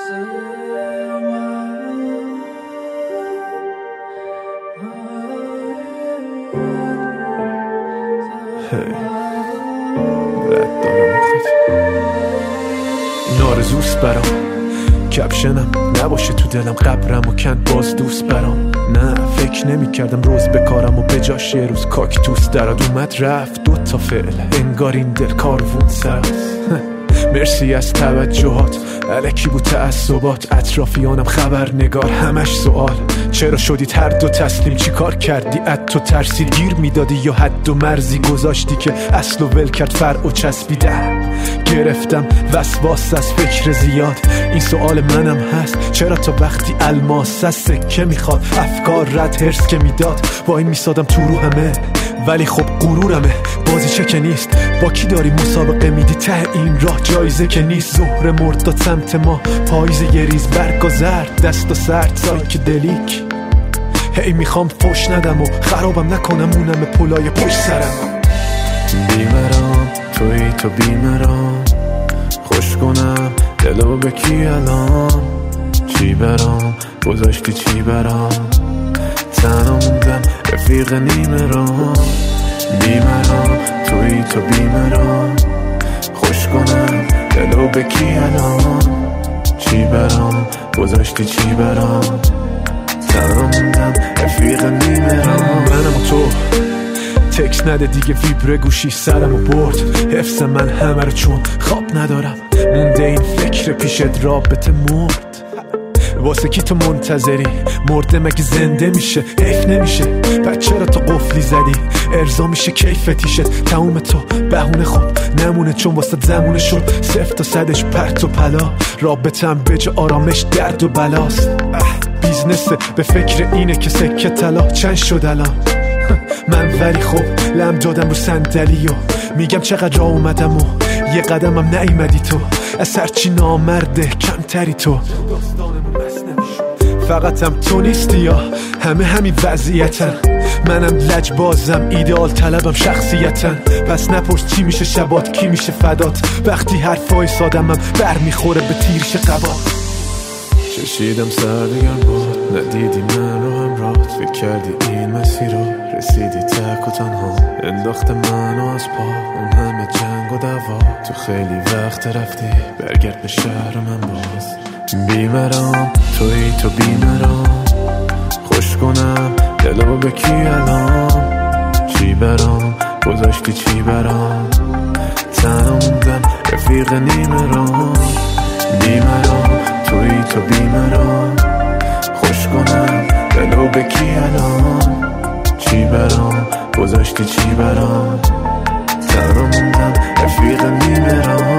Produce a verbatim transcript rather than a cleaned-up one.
رد دارم آخد این آرزوست برام، کپشنم نباشه تو دلم، قبرم و کند باز دوست برام. نه فکر نمی کردم روز بکارم و به جاش یه روز کاکتوس دراد اومد رفت دو تا فعل، انگار این دل کاروون سرست. مرسی از توجهات، الکی بود تعصبات، اطرافیانم خبرنگار همش سوال. چرا شدید هر دو تسلیم، چی کار کردی ات تو ترسید گیر میدادی یا حد و مرزی گذاشتی که اصل و ول کرد فرع و چسبیده. گرفتم وسواس از فکر زیاد، این سوال منم هست چرا تا وقتی الماس از سکه میخواد افکار رد هرس که میداد وای میسادم تو رو همه، ولی خب غرورمه بازی چه که نیست. با کی داری مسابقه میدی ته این راه جایزه که نیست. ظهر مرد داد سمت ما پاییز یه ریز برگ و زرد، دست و سرد سایک دلیک. هی میخوام فوش ندم و خرابم نکنم اونم پلای پشت سرم. بیمرام توی تو بیمرام، خوش کنم دلو به کی الان. چی برام گذاشتی چی برام، تنها موندم رفیق نیمه رام. بیمرام توی تو بیمرام، خوش کنم دلو به کی الان. چی برام گذاشتی چی برام، تنها موندم رفیق نیمه رام. منم و تو تکس نده دیگه ویبره گوشی سرم و برد. حفظ من همه رو چون خواب ندارم، مونده این فکر پیشت رابطه مرد. واسه کی تو منتظری مرده مگه زنده میشه؟ حیف نمیشه پس چرا تو قفلی زدی؟ ارضا میشه کیفتیشت تموم تو بهونه خوب نمونه چون واسه زمونه شد صفر تا صدش پرت و پلا. رابطم به جا آرامش درد و بلاست. بیزنسه به فکر اینه که سکه طلا چند شد الان. من ولی خب لم دادم رو صندلی و میگم چقدر راه اومدم و یه قدمم نیومدی تو. از هرچی نامرده کمتری تو، فقطم تو نیستی یا همه همین وضعیتن. منم لجبازم ایدئال طلبم شخصیتن. پس نپرس چی میشه شبات کی میشه فدات، وقتی حرفای سادمم بر میخوره به تیرش قبات. چشیدم سردگم بود ندیدی من رو همراهت، فکر کردی این مسیر رو رسیدی تک و تنها. انداخت منو از پا اون همه جنگ و دعوا، تو خیلی وقت رفتی برگرد به شهر من باز. بیمرام توی تو بیمرام، خوش کنم دلو به کی الان. چی برام گذاشتی چی برام، تنها موندم رفیق نیمه رام. بیمرام توی تو بیمرام، خوش کنم دلو به کی الان. چی برام گذاشتی چی برام، تنها موندم رفیق نیمه رام.